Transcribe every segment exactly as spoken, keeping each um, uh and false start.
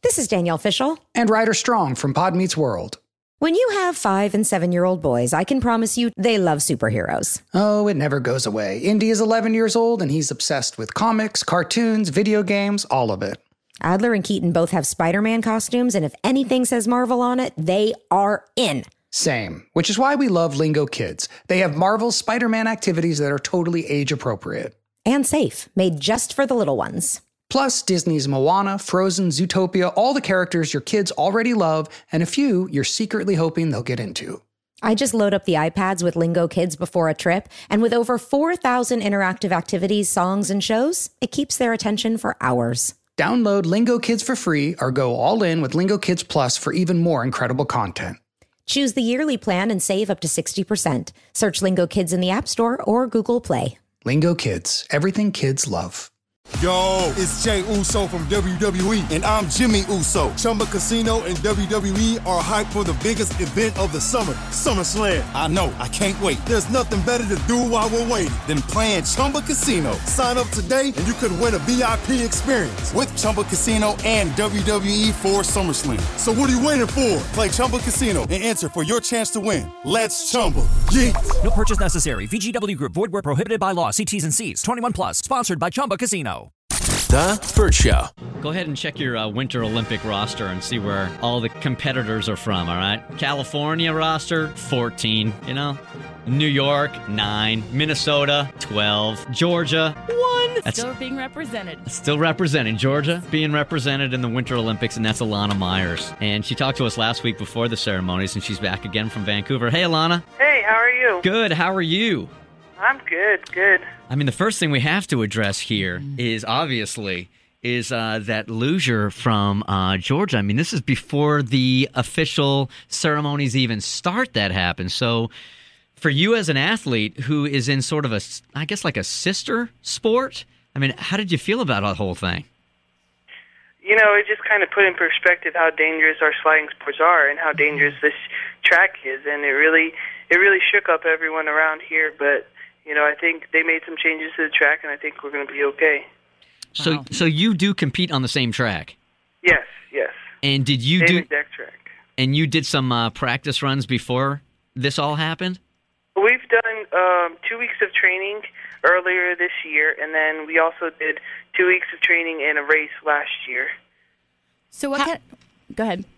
This is Danielle Fishel. And Ryder Strong from Pod Meets World. When you have five and seven-year-old boys, I can promise you they love superheroes. Oh, it never goes away. Indy is eleven years old, and he's obsessed with comics, cartoons, video games, all of it. Adler and Keaton both have Spider-Man costumes, and if anything says Marvel on it, they are in. Same, which is why we love Lingo Kids. They have Marvel's Spider-Man activities that are totally age-appropriate. And safe, made just for the little ones. Plus, Disney's Moana, Frozen, Zootopia, all the characters your kids already love, and a few you're secretly hoping they'll get into. I just load up the iPads with Lingo Kids before a trip, and with over four thousand interactive activities, songs, and shows, it keeps their attention for hours. Download Lingo Kids for free or go all in with Lingo Kids Plus for even more incredible content. Choose the yearly plan and save up to sixty percent. Search Lingo Kids in the App Store or Google Play. Lingo Kids, everything kids love. Yo, it's Jay Uso from W W E, and I'm Jimmy Uso. Chumba Casino and W W E are hyped for the biggest event of the summer, SummerSlam. I know, I can't wait. There's nothing better to do while we're waiting than playing Chumba Casino. Sign up today and you could win a V I P experience with Chumba Casino and W W E for SummerSlam. So what are you waiting for? Play Chumba Casino and enter for your chance to win. Let's Chumba. Yeah. No purchase necessary. V G W Group. Void where prohibited by law. See T's and C's. twenty-one plus. Sponsored by Chumba Casino. The Burt Show. Go ahead and check your uh, Winter Olympic roster and see where all the competitors are from, all right? California roster, fourteen, you know? New York, nine. Minnesota, twelve. Georgia, one. That's still being represented. Still representing. Georgia being represented in the Winter Olympics, and that's Alana Myers. And she talked to us last week before the ceremonies, and she's back again from Vancouver. Hey, Alana. Hey, how are you? Good. How are you? I'm good, good. I mean, the first thing we have to address here mm. is obviously is uh, that loser from uh, Georgia. I mean, this is before the official ceremonies even start that happen. So for you as an athlete who is in sort of a, I guess, like a sister sport, I mean, how did you feel about the whole thing? You know, it just kind of put in perspective how dangerous our sliding sports are and how dangerous this track is. And it really, it really shook up everyone around here, but you know, I think they made some changes to the track, and I think we're going to be okay. So, wow. so you do compete on the same track? Yes, yes. And did you same do? exact track. And you did some uh, practice runs before this all happened? We've done um, two weeks of training earlier this year, and then we also did two weeks of training in a race last year. So what? How, kind of, go ahead.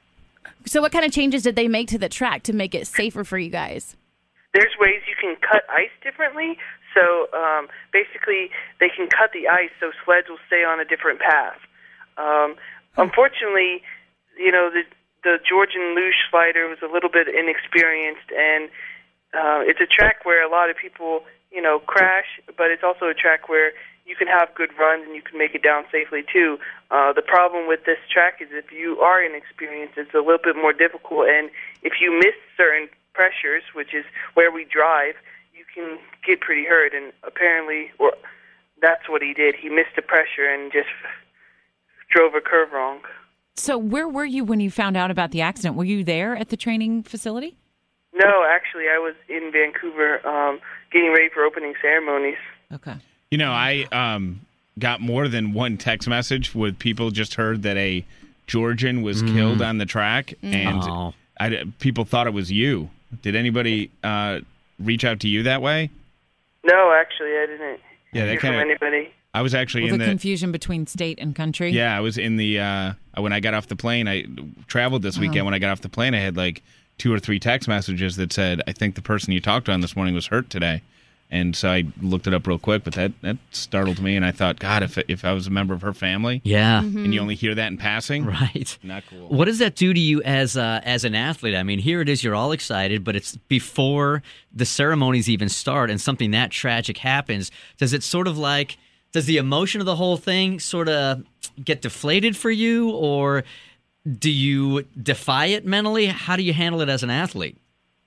So what kind of changes did they make to the track to make it safer for you guys? There's ways you can cut ice differently. So um, basically, they can cut the ice so sleds will stay on a different path. Um, unfortunately, you know, the the Georgian luge slider was a little bit inexperienced, and uh, it's a track where a lot of people, you know, crash, but it's also a track where you can have good runs and you can make it down safely too. Uh, the problem with this track is if you are inexperienced, it's a little bit more difficult, and if you miss certain pressures, which is where we drive, you can get pretty hurt, and apparently or that's what he did. He missed the pressure and just drove a curve wrong. So where were you when you found out about the accident? Were you there at the training facility? No, actually, I was in Vancouver um, getting ready for opening ceremonies. Okay. You know, I um, got more than one text message with people just heard that a Georgian was mm. killed on the track, mm. and oh. I, people thought it was you. Did anybody uh, reach out to you that way? No, actually, I didn't yeah, hear kinda, from anybody. I was actually was in the... the... confusion between state and country? Yeah, I was in the... Uh, when I got off the plane, I traveled this weekend. Oh. When I got off the plane, I had like two or three text messages that said, I think the person you talked on this morning was hurt today. And so I looked it up real quick, but that, that startled me, and I thought, God, if if I was a member of her family, yeah, mm-hmm. and you only hear that in passing, right? Not cool. What does that do to you as uh, as an athlete? I mean, here it is, you're all excited, but it's before the ceremonies even start, and something that tragic happens. Does it sort of like, does the emotion of the whole thing sort of get deflated for you, or do you defy it mentally? How do you handle it as an athlete?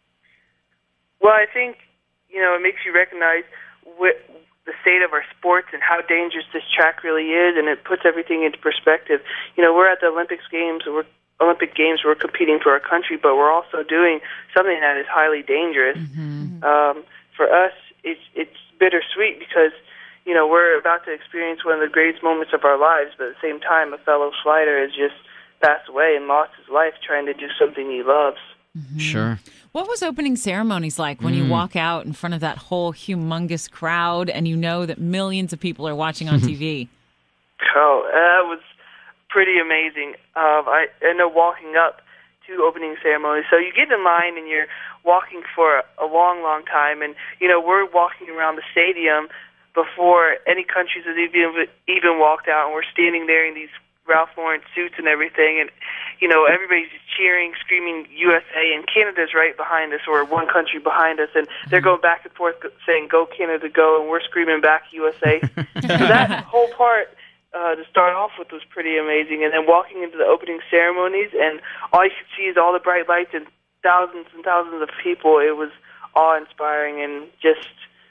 Well, I think, you know, it makes you recognize what the state of our sports and how dangerous this track really is, and it puts everything into perspective. You know, we're at the Olympics Games, we're Olympic Games, we're competing for our country, but we're also doing something that is highly dangerous. Mm-hmm. Um, for us, it's it's bittersweet because, you know, we're about to experience one of the greatest moments of our lives, but at the same time, a fellow slider has just passed away and lost his life trying to do something he loves. Mm-hmm. Sure. What was opening ceremonies like when mm. you walk out in front of that whole humongous crowd and you know that millions of people are watching on T V? Oh, that was pretty amazing. Um, I, I know walking up to opening ceremony. So you get in line and you're walking for a long, long time. And, you know, we're walking around the stadium before any countries have even, even walked out, and we're standing there in these Ralph Lauren suits and everything. And, you know, everybody's just cheering, screaming U S A, and Canada's right behind us, or one country behind us. And they're going back and forth saying, "Go Canada, go," and we're screaming back U S A. So that whole part, Uh, to start off with, was pretty amazing. And then walking into the opening ceremonies, and all you could see is all the bright lights and thousands and thousands of people. It was awe-inspiring and just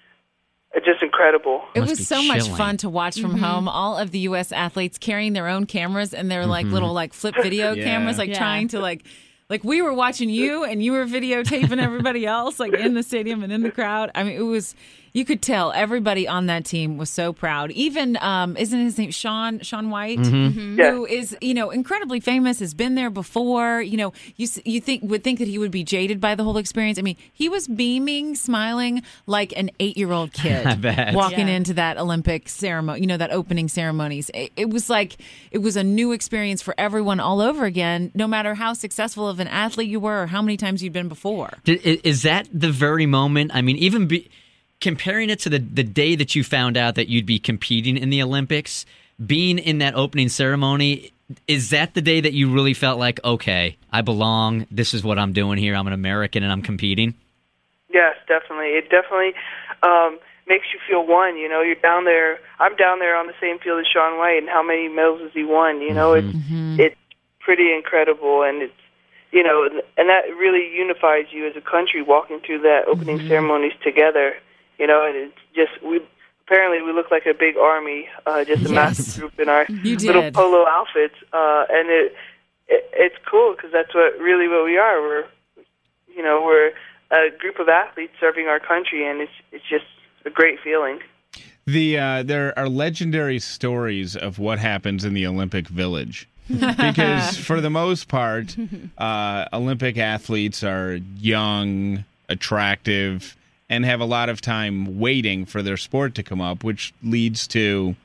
just incredible. It was so much fun to watch from mm-hmm. home. All of the U S athletes carrying their own cameras, and they're like mm-hmm. little like flip video yeah. cameras, like yeah. trying to like like we were watching you and you were videotaping everybody else, like in the stadium and in the crowd. I mean, it was. You could tell everybody on that team was so proud. Even, um, isn't his name Shaun Shaun White, mm-hmm. who is, you know, incredibly famous, has been there before. You know, you you think would think that he would be jaded by the whole experience. I mean, he was beaming, smiling like an eight-year-old kid I bet. walking yeah. into that Olympic ceremony. You know, that opening ceremonies. It, it was like it was a new experience for everyone all over again. No matter how successful of an athlete you were or how many times you'd been before. Is that the very moment? I mean, even be. Comparing it to the, the day that you found out that you'd be competing in the Olympics, being in that opening ceremony, is that the day that you really felt like, okay, I belong, this is what I'm doing here, I'm an American and I'm competing? Yes, definitely. It definitely um, makes you feel one, you know, you're down there, I'm down there on the same field as Shaun White, and how many medals has he won, you know, mm-hmm. it's, mm-hmm. it's pretty incredible, and it's, you know, and that really unifies you as a country walking through that opening mm-hmm. ceremonies together. You know, and it's just, we apparently we look like a big army, uh, just a yes. massive group in our little polo outfits, uh, and it, it it's cool because that's what really what we are. We're, you know, we're a group of athletes serving our country, and it's it's just a great feeling. The uh, there are legendary stories of what happens in the Olympic Village. Because for the most part, uh, Olympic athletes are young, attractive, and have a lot of time waiting for their sport to come up, which leads to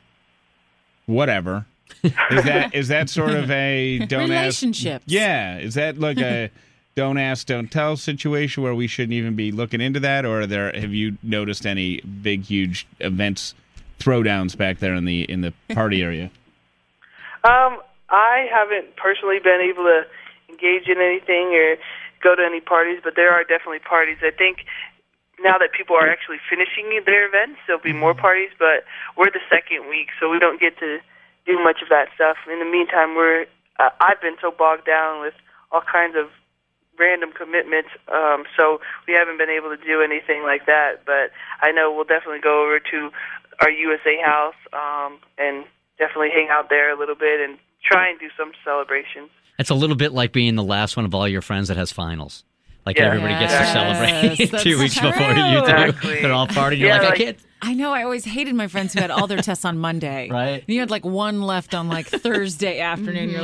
whatever. Is that is that sort of a don't relationships? Ask, yeah, is that like a don't ask, don't tell situation where we shouldn't even be looking into that, or are there have you noticed any big, huge events, throwdowns back there in the in the party area? Um, I haven't personally been able to engage in anything or go to any parties, but there are definitely parties. I think. Now that people are actually finishing their events, there'll be more parties, but we're the second week, so we don't get to do much of that stuff. In the meantime, we're uh, I've been so bogged down with all kinds of random commitments, um, so we haven't been able to do anything like that, but I know we'll definitely go over to our U S A house um, and definitely hang out there a little bit and try and do some celebrations. It's a little bit like being the last one of all your friends that has finals. Like yeah. everybody yes, gets to celebrate two weeks true. Before you do. Exactly. They're all partying. You're yeah, like, like, I can't. I know. I always hated my friends who had all their tests on Monday. Right. And you had like one left on like Thursday afternoon. Mm-hmm. You're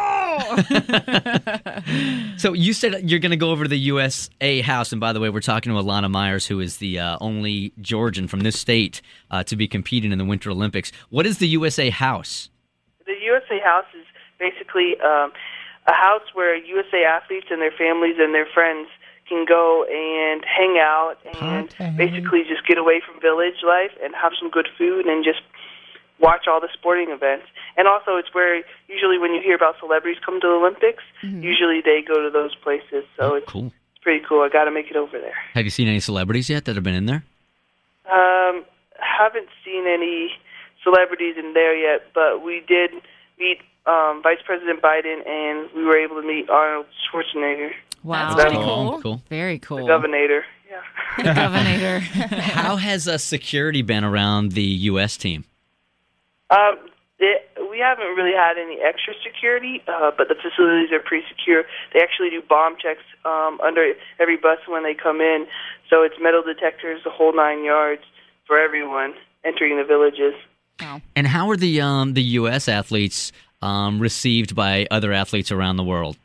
like, go! So you said you're going to go over to the U S A house. And by the way, we're talking to Alana Myers, who is the uh, only Georgian from this state uh, to be competing in the Winter Olympics. What is the U S A house? The U S A house is basically um, a house where U S A athletes and their families and their friends can go and hang out and Party. Basically just get away from village life and have some good food and just watch all the sporting events. And also it's where usually when you hear about celebrities come to the Olympics, mm-hmm. usually they go to those places. So oh, it's, cool. it's pretty cool. I got to make it over there. Have you seen any celebrities yet that have been in there? Um, haven't seen any celebrities in there yet, but we did meet um, Vice President Biden, and we were able to meet Arnold Schwarzenegger. Wow. That's pretty cool. cool. cool. Very cool. The governor. Yeah. The governor. How has uh, security been around the U S team? Um, it, we haven't really had any extra security, uh, but the facilities are pretty secure. They actually do bomb checks um, under every bus when they come in, so it's metal detectors, the whole nine yards for everyone. entering the villages. And how are the um, the U S athletes um, received by other athletes around the world?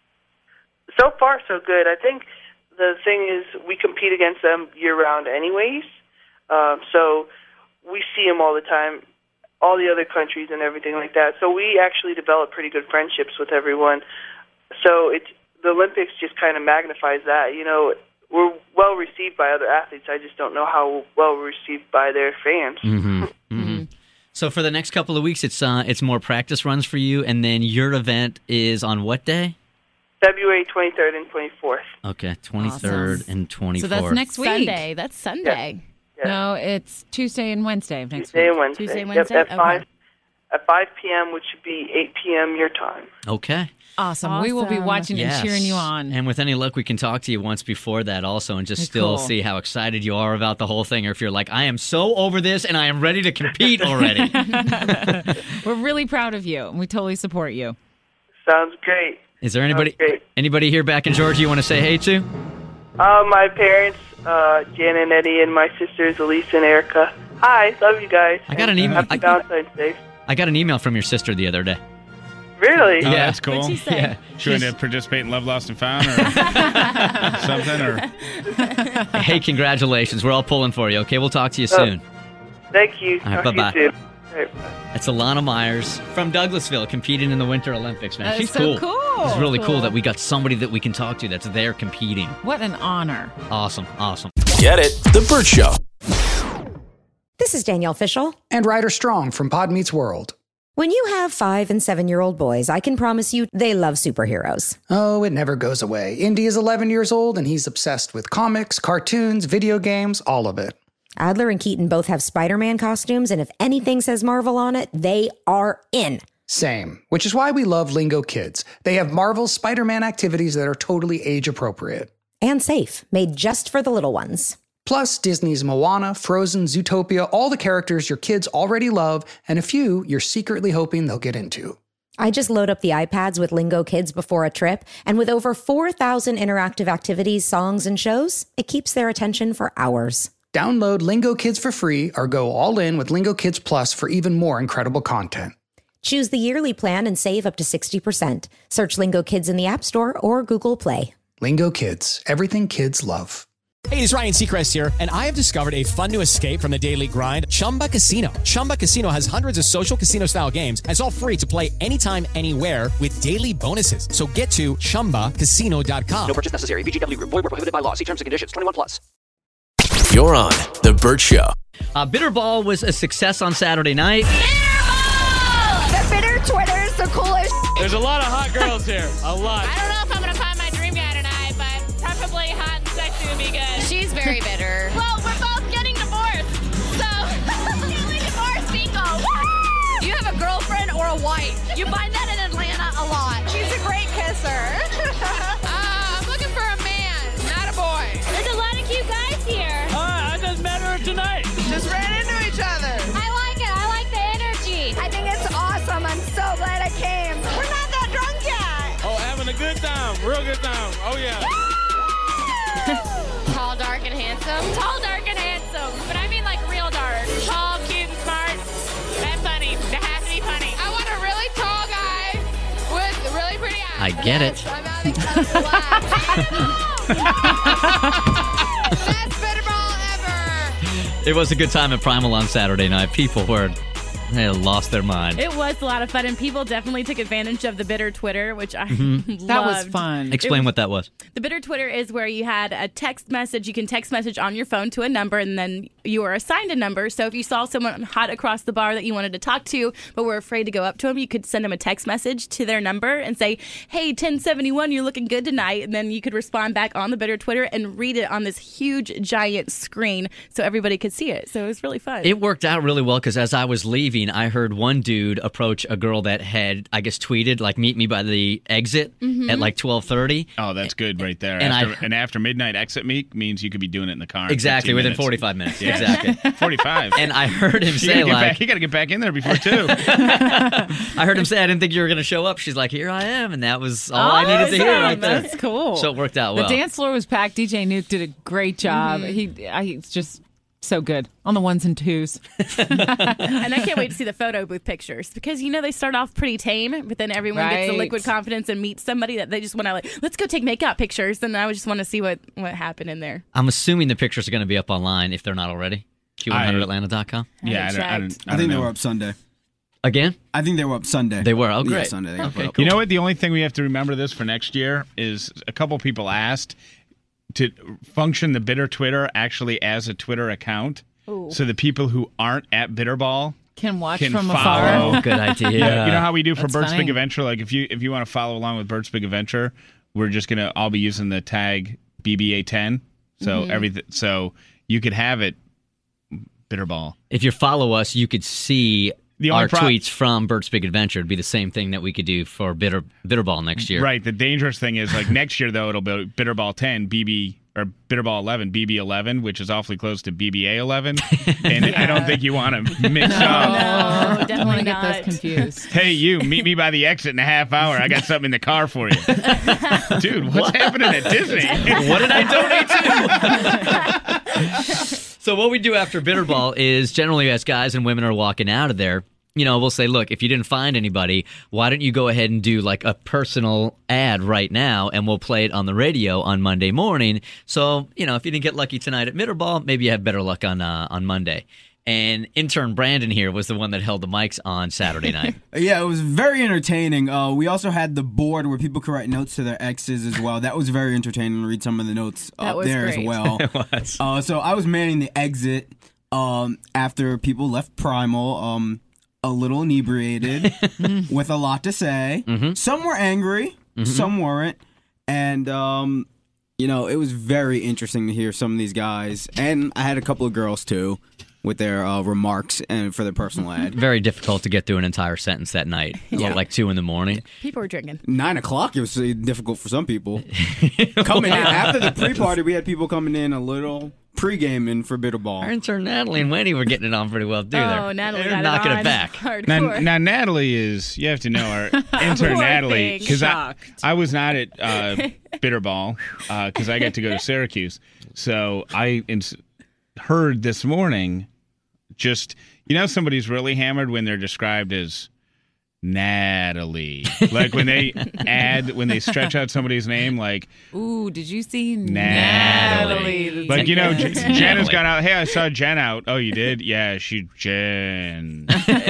So far, so good. I think the thing is we compete against them year-round anyways, um, so we see them all the time, all the other countries and everything like that. So we actually develop pretty good friendships with everyone. So it's, the Olympics just kind of magnifies that. You know, we're well received by other athletes. I just don't know how well we're received by their fans. Mm-hmm. Mm-hmm. So for the next couple of weeks, it's uh, it's more practice runs for you, and then your event is on what day? February twenty-third and twenty-fourth. Okay, twenty-third Awesome. and twenty-fourth. So that's next week. Sunday. That's Sunday. Yeah. No, it's Tuesday and Wednesday of next Tuesday week. and Wednesday. Tuesday and Yep, Wednesday? at Okay. five at five p.m., which would be eight p.m. your time. Okay. Awesome. We will be Awesome. watching Yes. and cheering you on. And with any luck, we can talk to you once before that also and just Hey, still cool. see how excited you are about the whole thing, or if you're like, I am so over this and I am ready to compete already. We're really proud of you, and we totally support you. Sounds great. Is there anybody Sounds great. anybody here back in Georgia you want to say hey to? Uh, my parents, uh, Jan and Eddie, and my sisters, Elise and Erica. Hi, love you guys. I got an email. Happy I, Valentine's Day. I got an email from your sister the other day. Really? Oh, Yeah. that's cool. What'd she say? Yeah. She wanted to participate in Love Lost and Found or something, or Hey, congratulations. We're all pulling for you, okay? We'll talk to you soon. Thank you. All right, Talk to bye-bye. you soon. All right, bye. That's Alana Myers from Douglasville competing in the Winter Olympics, man. That She's is so cool. cool. It's really cool. Cool. that we got somebody that we can talk to that's there competing. What an honor. Awesome. Awesome. Get it? The Burt Show. This is Danielle Fishel. And Ryder Strong from Pod Meets World. When you have five and seven-year-old boys, I can promise you they love superheroes. Oh, it never goes away. Indy is eleven years old, and he's obsessed with comics, cartoons, video games, all of it. Adler and Keaton both have Spider-Man costumes, and if anything says Marvel on it, they are in. Same, which is why we love Lingo Kids. They have Marvel's Spider-Man activities that are totally age-appropriate. And safe, made just for the little ones. Plus, Disney's Moana, Frozen, Zootopia, all the characters your kids already love, and a few you're secretly hoping they'll get into. I just load up the iPads with Lingo Kids before a trip, and with over four thousand interactive activities, songs, and shows, it keeps their attention for hours. Download Lingo Kids for free or go all in with Lingo Kids Plus for even more incredible content. Choose the yearly plan and save up to sixty percent. Search Lingo Kids in the App Store or Google Play. Lingo Kids, everything kids love. Hey, it's Ryan Seacrest here, and I have discovered a fun new escape from the daily grind, Chumba Casino. Chumba Casino has hundreds of social casino-style games, and it's all free to play anytime, anywhere with daily bonuses. So get to chumba casino dot com. No purchase necessary. V G W Group. Void where prohibited by law. See terms and conditions. twenty-one plus. You're on The Burt Show. Uh, Bitterball was a success on Saturday night. The bitter Twitter's the coolest. There's a lot of hot girls here. A lot. I don't know if I'm gonna find my dream guy tonight, but preferably hot and sexy would be good. She's very bitter. Well, we're both getting divorced, so newly divorced single. Do you have a girlfriend or a wife? You find that in Atlanta a lot. She's a great kisser. uh, I'm looking for a man, not a boy. There's a lot of cute guys here. Hi, I just met her tonight. Just ran into each other. I like it. I like the energy. I think it's awesome. I'm so glad I came. We're not that drunk yet. Oh, having a good time. Real good time. Oh, yeah. Tall, dark, and handsome. Tall, dark, and handsome. But I mean like real dark. Tall, cute, and smart, and funny. They have to be funny. I want a really tall guy with really pretty eyes. I get it. I'm having a blast. Best bitterball ever. It was a good time at Primal on Saturday night. People were, they had lost their mind. It was a lot of fun, and people definitely took advantage of the Bitter Twitter, which I Mhm. loved. That was fun. Explain It- what that was. The Bitter Twitter is where you had a text message. You can text message on your phone to a number, and then you were assigned a number. So if you saw someone hot across the bar that you wanted to talk to, but were afraid to go up to them, you could send them a text message to their number and say, hey, ten seventy-one, you're looking good tonight. And then you could respond back on the Bitter Twitter and read it on this huge, giant screen so everybody could see it. So it was really fun. It worked out really well because as I was leaving, I heard one dude approach a girl that had, I guess, tweeted, like, meet me by the exit Mhm. at like twelve thirty. Oh, that's good right there. And after, I- an after midnight exit meet means you could be doing it in the car. in Exactly, fifteen within minutes. forty-five minutes. Yeah. Exactly. forty-five. And I heard him You say, gotta get like, back, you got to get back in there before two. I heard him say, I didn't think you were going to show up. She's like, here I am. And that was all I needed to hear Awesome. right there. That's cool. So it worked out The well. dance floor was packed. D J Nuke did a great job. Mhm. He, I, it's just So good. On the ones and twos. And I can't wait to see the photo booth pictures because, you know, they start off pretty tame, but then everyone gets the Right. liquid confidence and meets somebody that they just want to, like, let's go take makeout pictures. And I just want to see what, what happened in there. I'm assuming the pictures are going to be up online if they're not already. Q one hundred Atlanta dot com. Yeah, I, don't, I, don't, I, I don't think know. they were up Sunday. Again? I think they were up Sunday. They were. Oh, Yeah, great. Sunday. They got Okay, put up. cool. You know what? The only thing we have to remember this for next year is a couple people asked to function the Bitter Twitter actually as a Twitter account. Ooh. So the people who aren't at Bitterball Can watch can from follow. afar. Oh, good idea. Yeah, you know how we do for That's Bert's funny. Big Adventure? Like if you if you want to follow along with Bert's Big Adventure, we're just gonna all be using the tag B B A ten. So Mhm. everything so you could have it Bitterball. If you follow us, you could see The only our pro- tweets from Bert's Big Adventure. It'd be the same thing that we could do for Bitter Bitterball next year. Right. The dangerous thing is like next year though it'll be Bitterball ten, B B or Bitterball eleven, B B eleven, which is awfully close to B B A eleven. And I don't think you want to mix No, up. no, definitely I don't want to get not. those confused. Hey, you, meet me by the exit in a half hour. I got something in the car for you. Dude, what's happening at Disney? What did I donate to? So what we do after Bitterball is generally as guys and women are walking out of there, you know, we'll say, look, if you didn't find anybody, why don't you go ahead and do like a personal ad right now and we'll play it on the radio on Monday morning. So, you know, if you didn't get lucky tonight at Bitterball, maybe you have better luck on uh, on Monday. And intern Brandon here was the one that held the mics on Saturday night. Yeah, it was very entertaining. Uh, we also had the board where people could write notes to their exes as well. That was very entertaining to read some of the notes That up was there great. as well. It was. Uh, so I was manning the exit um, after people left Primal, um, a little inebriated, with a lot to say. Mhm. Some were angry, Mhm. some weren't. And, um, you know, it was very interesting to hear some of these guys. And I had a couple of girls, too, with their uh, remarks and for their personal ad. Very difficult to get through an entire sentence that night. Yeah. Like two in the morning. People were drinking. Nine o'clock, it was uh, difficult for some people. Coming in after the pre-party, we had people coming in a little pre-gaming for Our Bitterball. intern Natalie and Wendy were getting it on pretty well, too. Oh, Natalie They're got knocking it, it, on. back. Hardcore. Now, now, Natalie is, you have to know, our intern Poor Natalie, thing. because I, Shocked. I was not at uh, Bitterball because I got to go to Syracuse. So I ins- heard this morning just, you know, somebody's really hammered when they're described as Natalie. Like when they add, when they stretch out somebody's name, like Ooh, did you see Natalie. Natalie? Like, you know, That's Jen, good. Jen has gone out. Hey, I saw Jen out. Oh, you did? Yeah, she Jen.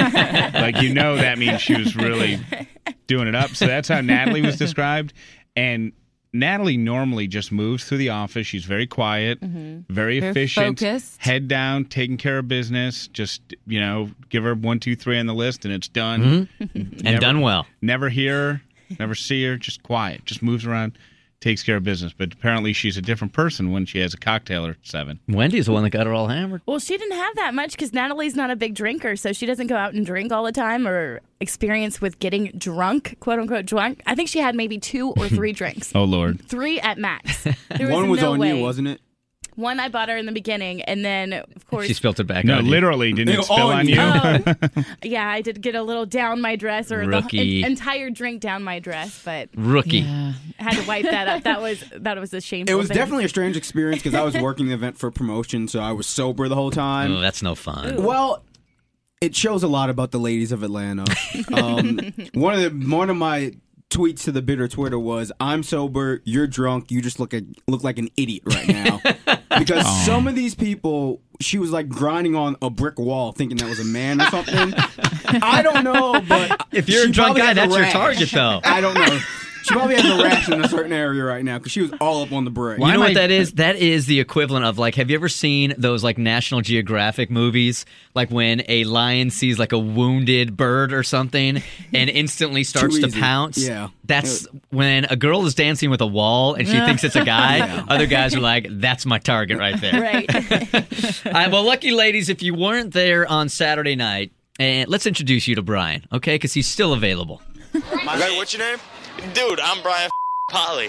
Like, you know, that means she was really doing it up. So that's how Natalie was described. And Natalie normally just moves through the office. She's very quiet, Mhm. very, Very efficient, focused. head down, taking care of business. Just, you know, give her one, two, three on the list, and it's done. Mhm. And done well. Never hear her, never see her, just quiet. Just moves around, takes care of business. But apparently she's a different person when she has a cocktail or seven. Wendy's the one that got her all hammered. Well, she didn't have that much because Natalie's not a big drinker, so she doesn't go out and drink all the time or experience with getting drunk, quote unquote drunk. I think she had maybe two or three drinks. Oh, Lord. Three at max. There One was no on way. you, wasn't it? One I bought her in the beginning, and then of course She spilled it back No, on you. literally, didn't They it spill all on knew. you? Oh. Yeah, I did get a little down my dress or Rookie. the en- entire drink down my dress, but Rookie. Yeah. I had to wipe that up. That was that was a shameful It was thing. definitely a strange experience because I was working the event for promotion, so I was sober the whole time. Oh, that's no fun. Well, it shows a lot about the ladies of Atlanta. Um, one of the one of my tweets to the Bitter Twitter was, "I'm sober, you're drunk, you just look a, look like an idiot right now." Because Aw. some of these people, she was like grinding on a brick wall, thinking that was a man or something. I don't know, but If you're she a drunk probably guy, has a that's your rash. target, though. I don't know. She probably has a rash in a certain area right now because she was all up on the brick. You know what that is? That is the equivalent of like, have you ever seen those like National Geographic movies? Like when a lion sees like a wounded bird or something and instantly starts to easy. pounce. Yeah. That's when a girl is dancing with a wall and she thinks it's a guy. Yeah. Other guys are like, that's my target right there. right. All right, well, lucky ladies, if you weren't there on Saturday night, and let's introduce you to Brian, okay? Because he's still available. Okay, what's your name? Dude, I'm Brian Polly.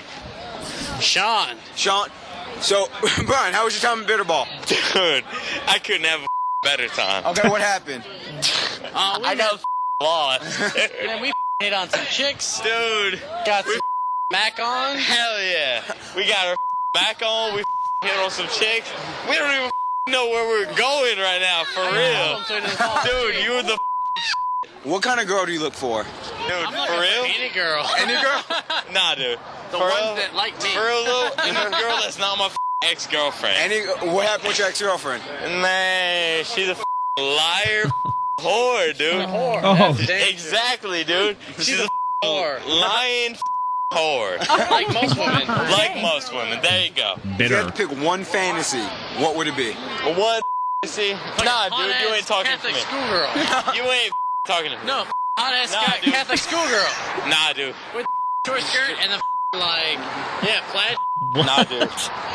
Sean. Sean. So, Brian, how was your time in Bitterball? Dude, I couldn't have a better time. Okay, what happened? Uh, we I got lost. Man, we hit on some chicks. Dude. Got some Mac on. Hell yeah. We got our back on. We hit on some chicks. We don't even know where we're going right now, for real. Dude, you were the What kind of girl do you look for? Dude, I'm for looking real? for any girl. Any girl? Nah, dude. The for ones real? that like me. For real, though, any girl that's not my ex-girlfriend. Any? What happened with your ex-girlfriend? Man, she's a liar, whore, dude. Whore. Oh. That's dangerous. Exactly, dude. She's, She's a a whore. lying whore. Like most women. Like most women. There you go. If you had to pick one fantasy, what would it be? One fantasy? Nah, dude, you ain't talking to Catholic me. schoolgirl. You ain't talking to me. No, hot-ass Nah, guy, dude. Catholic schoolgirl. Nah, dude. With short skirt and the like, yeah, plaid. Nah, dude.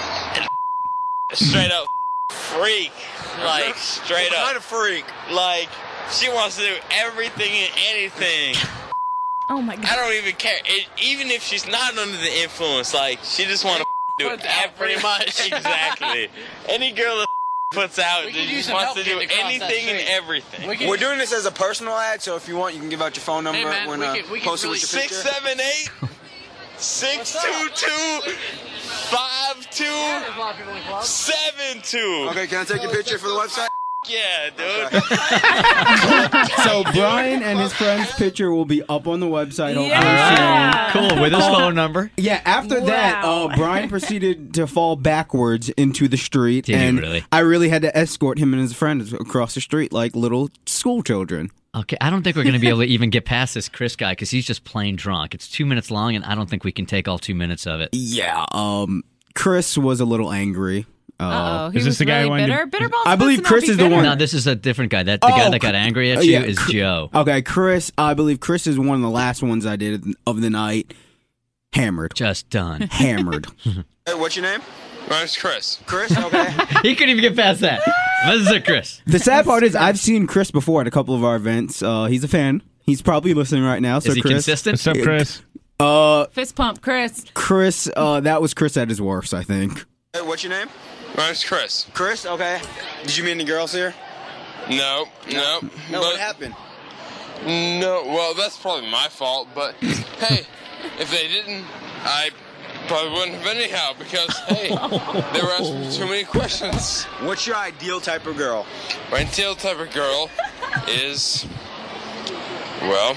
Straight up freak. Like, straight What up. kind of freak? Like, she wants to do everything and anything. Oh my god. I don't even care. It, even if she's not under the influence, like, she just want to do Puts out every, pretty much. Exactly. Any girl that puts out We could that use just some wants help to do getting across that anything and street. everything. We could- We're doing this as a personal ad, so if you want, you can give out your phone number Hey, man, when we uh, could- we could post it really- with your Six, picture. seven, eight, six, two, two, five, two, seven, two. Okay, can I take your picture for the website? Yeah, dude. So Brian and his friend's picture will be up on the website. hopefully Yeah. soon. Cool, with his phone number. Yeah, after that, Wow. uh, Brian proceeded to fall backwards into the street. Did he and really? I really had to escort him and his friend across the street like little school children. Okay, I don't think we're going to be able to even get past this Chris guy because he's just plain drunk. It's two minutes long, and I don't think we can take all two minutes of it. Yeah, um, Chris was a little angry. Uh, Uh-oh, he Is this was the guy really who wanted to- bitter? Bitter ball's I believe supposed to not Chris be is the bitter. one- No, this is a different guy. That the Oh, guy that got angry at uh, you yeah, is Cr- Joe. Okay, Chris, I believe Chris is one of the last ones I did of the night. Hammered. Just done. Hammered. Hey, what's your name? My name's Chris. Chris? Okay. He couldn't even get past that. This is a Chris. The sad part is I've seen Chris before at a couple of our events. Uh, he's a fan. He's probably listening right now. So Is he Chris, consistent? What's up, Chris? Uh, Fist pump, Chris. Chris, uh, that was Chris at his worst, I think. Hey, what's your name? My name's Chris. Chris? Okay. Did you meet any girls here? No, no. No, but, what happened? No, well, that's probably my fault, but hey, if they didn't, I probably wouldn't have anyhow because, hey, they were asking me too many questions. What's your ideal type of girl? My ideal type of girl is, well,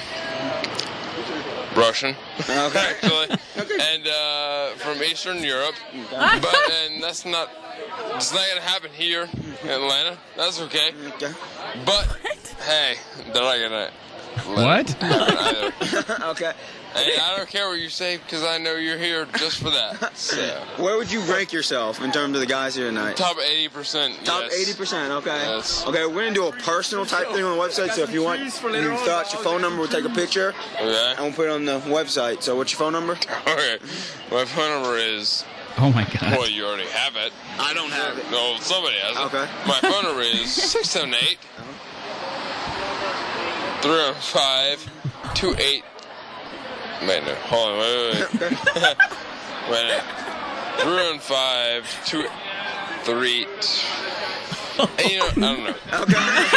Russian, Okay. actually, and uh, from Eastern Europe, but and that's not, it's not gonna happen here in Atlanta. That's okay. Okay. But hey, they're not gonna. What? Either. Okay. Hey, I don't care what you say because I know you're here just for that. So. Where would you rank yourself in terms of the guys here tonight? Top eighty percent. Top yes. eighty percent, okay. Yes. Okay, we're going to do a personal type thing on the website, so if you want, you can fill out your phone number, we'll take a picture, Okay. and we'll put it on the website. So what's your phone number? Okay. My phone number is. Oh my God. Well, you already have it. I don't have it. No, somebody has it. Okay. My phone number is six seven eight three oh five two eight. Wait, no. Hold on. Wait, wait, wait. Wait a minute. three oh five two three. Hey, you know, I don't know. Okay.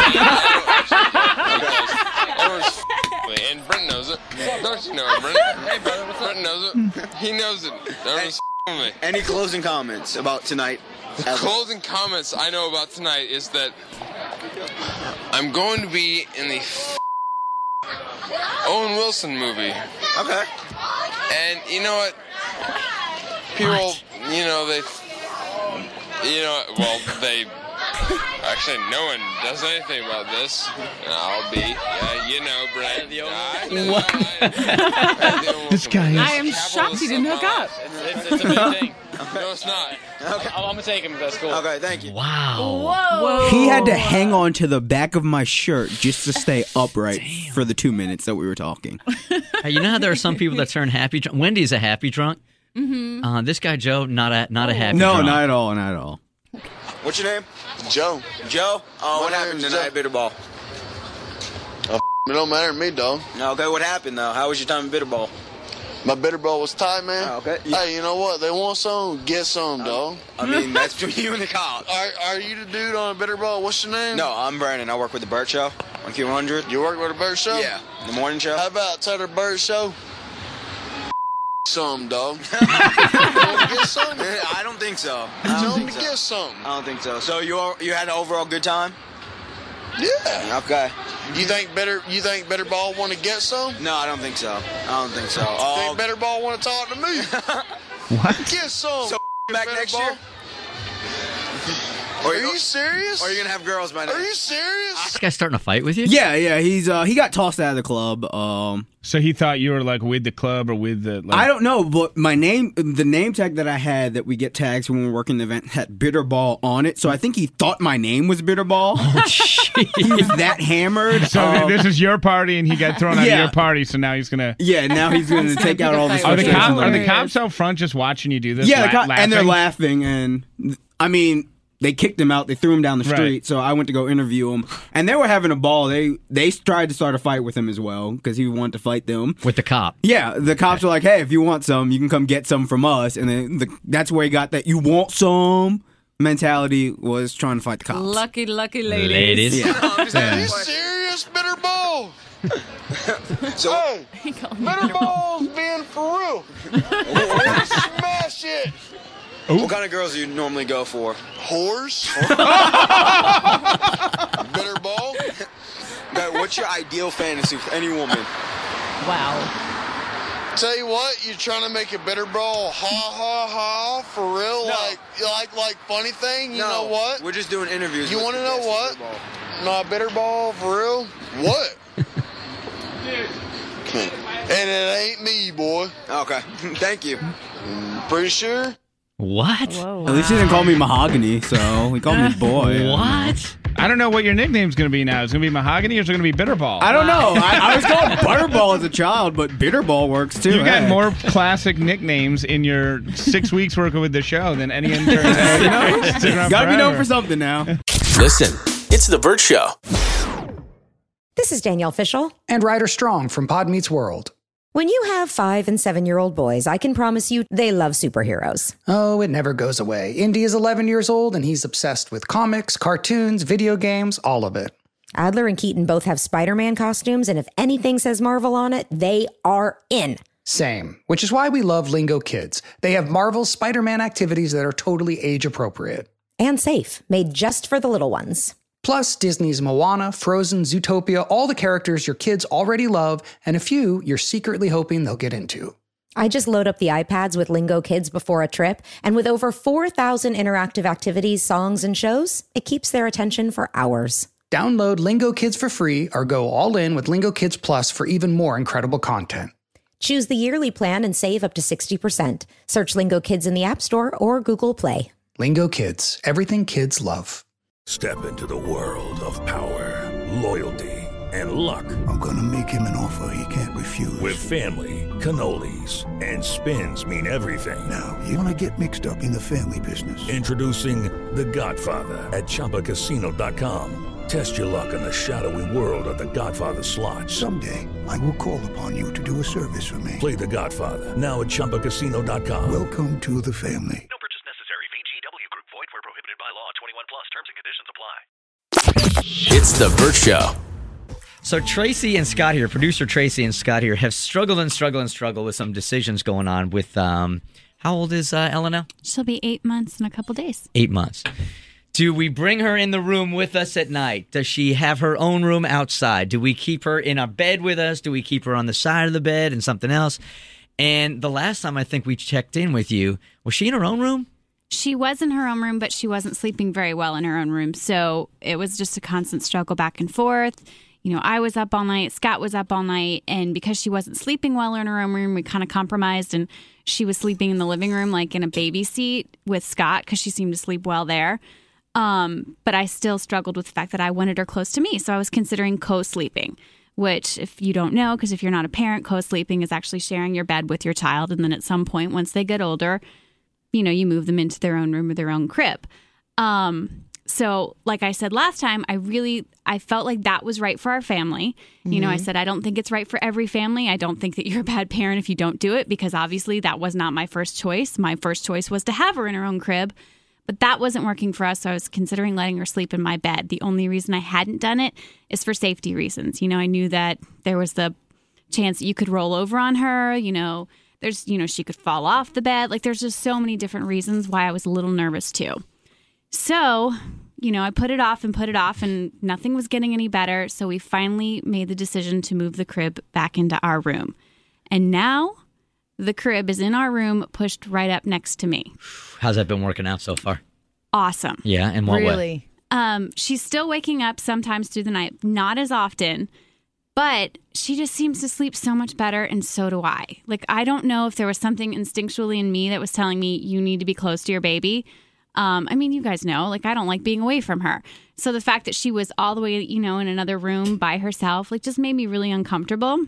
Everyone's f***ing me, and Brent knows it. Don't you know it, Brent? Hey, brother, what's up? Brent knows it. He knows it. Everyone's f***ing me. Any closing comments about tonight? The closing comments I know about tonight is that I'm going to be in the f- Owen Wilson movie. Okay. And you know what? People, you know, they, you know, well, they, actually, no one does anything about this. And I'll be, yeah, you know, Brent. I know, I know. This guy is. I am shocked he didn't hook up. It's, it's a big thing. No, it's not. Okay. I'm, I'm gonna take him. That's cool. Okay, thank you. Wow. Whoa. He had to hang on to the back of my shirt just to stay upright for the two minutes that we were talking. Hey, you know how there are some people that turn happy drunk? Wendy's a happy drunk. Mm-hmm. Uh, this guy, Joe, not a not a happy No, drunk. not at all, not at all. What's your name? Joe. Joe? Oh, what My happened name's tonight, Bitterball? It don't matter to me, dog. Okay, what happened, though? How was your time at Bitterball? My bitter ball was tight, man. Oh, okay. Hey, you know what? They want some, get some, dog. I mean, that's between you and the cops. Are, are you the dude on a bitter ball? What's your name? No, I'm Brandon. I work with the Burt Show on Q one hundred. You work with a bird show? Yeah, the morning show. How about Tutter Bird Show? some, dog. You want to get some? I don't think so. I Tell don't him think to so. get some. I don't think so. So you all- you had an overall good time? Yeah. Okay. You think better? You think better ball want to get some? No, I don't think so. I don't think so. You Oh, think better ball want to talk to me? What? Get some. So back better next ball. year? Are you serious? Or are you gonna have girls by next? Are you serious? This guy's starting to fight with you? Yeah, yeah. He's uh, he got tossed out of the club. Um, So he thought you were like with the club or with the. Like, I don't know, but my name, the name tag that I had that we get tags when we're working the event had Bitterball on it. So I think he thought my name was Bitterball. Oh, he was that hammered. So Um, this is your party, and he got thrown out Yeah. of your party. So now he's gonna. yeah, now he's going to take out all this. Are the, frustration cop, on are me. the cops out front just watching you do this? Yeah, la- the co- and they're laughing? laughing, and I mean, they kicked him out. They threw him down the Right. street. So I went to go interview him, and they were having a ball. They they tried to start a fight with him as well because he wanted to fight them. With the cop. Yeah, the cops were like, "Hey, if you want some, you can come get some from us." And then the, that's where he got that "you want some" mentality, was trying to fight the cops. Lucky, lucky ladies. Ladies. Yeah. Are you serious, bitter ball? So Hey, bitter ball's being for real. Smash it. what kind of girls do you normally go for? Horse. Bitter ball. Okay, what's your ideal fantasy for any woman? Wow. Tell you what, you're trying to make a bitter ball, ha ha ha, for real, No. like like like funny thing. You no, know what? We're just doing interviews. You with want to the know guests what? at Bitterball. Not bitter ball for real. What? And it ain't me, boy. Okay, thank you. Pretty sure. What? At least he didn't call me Mahogany, so he called me boy. What? I don't know what your nickname's going to be now. Is it going to be Mahogany or is it going to be Bitterball? I don't know. I, I was called Butterball as a child, but Bitterball works too. You've got Hey. more classic nicknames in your six weeks working with the show than any intern. has. You know? Sticking around Gotta be known forever. for something now. Listen, it's The Burt Show. This is Danielle Fishel. And Ryder Strong from Pod Meets World. When you have five and seven year old boys, I can promise you they love superheroes. Oh, it never goes away. Indy is eleven years old and he's obsessed with comics, cartoons, video games, all of it. Adler and Keaton both have Spider-Man costumes, and if anything says Marvel on it, they are in. Same, which is why we love Lingo Kids. They have Marvel's Spider-Man activities that are totally age appropriate. And safe, made just for the little ones. Plus, Disney's Moana, Frozen, Zootopia, all the characters your kids already love, and a few you're secretly hoping they'll get into. I just load up the iPads with Lingo Kids before a trip, and with over four thousand interactive activities, songs, and shows, it keeps their attention for hours. Download Lingo Kids for free or go all in with Lingo Kids Plus for even more incredible content. Choose the yearly plan and save up to sixty percent. Search Lingo Kids in the App Store or Google Play. Lingo Kids, everything kids love. Step into the world of power, loyalty, and luck. I'm gonna make him an offer he can't refuse. With family, cannolis, and spins mean everything. Now, you wanna get mixed up in the family business. Introducing The Godfather at Chumba Casino dot com. Test your luck in the shadowy world of The Godfather slot. Someday, I will call upon you to do a service for me. Play The Godfather now at Chumba Casino dot com. Welcome to the family. No purchase necessary. V G W Group. Void where prohibited by law. twenty-one plus. Terms and conditions apply. It's The Burt Show. So Tracy and Scott here, producer Tracy and Scott here, have struggled and struggled and struggled with some decisions going on with, um, how old is uh, Ella now? She'll be eight months in a couple days. Eight months. Do we bring her in the room with us at night? Does she have her own room outside? Do we keep her in our bed with us? Do we keep her on the side of the bed and something else? And the last time I think we checked in with you, was she in her own room? She was in her own room, but she wasn't sleeping very well in her own room. So it was just a constant struggle back and forth. You know, I was up all night, Scott was up all night, and because she wasn't sleeping well in her own room, we kind of compromised, and she was sleeping in the living room, like in a baby seat with Scott, because she seemed to sleep well there. Um, but I still struggled with the fact that I wanted her close to me, so I was considering co-sleeping, which, if you don't know, because if you're not a parent, co-sleeping is actually sharing your bed with your child, and then at some point, once they get older, you know, you move them into their own room or their own crib. Um, so like I said last time, I really, I felt like that was right for our family. Mm-hmm. You know, I said, I don't think it's right for every family. I don't think that you're a bad parent if you don't do it, because obviously that was not my first choice. My first choice was to have her in her own crib, but that wasn't working for us. So I was considering letting her sleep in my bed. The only reason I hadn't done it is for safety reasons. You know, I knew that there was the chance that you could roll over on her, you know, There's, you know, she could fall off the bed. Like, there's just so many different reasons why I was a little nervous too. So, you know, I put it off and put it off, and nothing was getting any better. So we finally made the decision to move the crib back into our room. And now the crib is in our room, pushed right up next to me. How's that been working out so far? Awesome. Yeah, in what way? Really? Um, she's still waking up sometimes through the night, not as often, but she just seems to sleep so much better, and so do I. Like, I don't know if there was something instinctually in me that was telling me you need to be close to your baby. Um, I mean, you guys know, like, I don't like being away from her. So the fact that she was all the way, you know, in another room by herself, like, just made me really uncomfortable.